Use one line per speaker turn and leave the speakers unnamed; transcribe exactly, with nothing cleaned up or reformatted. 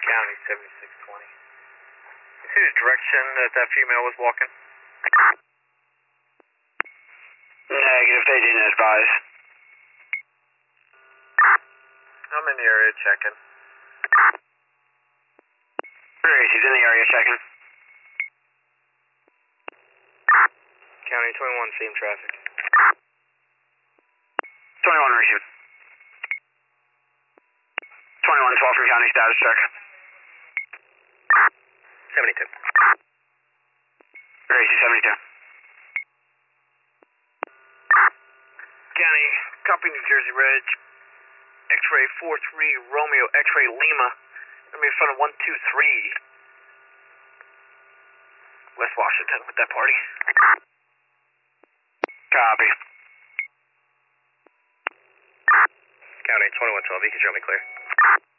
County seventy-six twenty. You see the direction that that female was walking?
Negative, they didn't advise.
I'm in the area checking.
Great, he's in the area checking.
County twenty-one, same traffic.
twenty-one, receive. twenty-one, twelve for county status check.
seventy-two.
Great, seventy-two.
County, copy New Jersey Reg. X-ray four three Romeo, X-ray Lima. I'm in front of one two three. West Washington with that party.
Copy.
County twenty-one twelve, you can show me clear.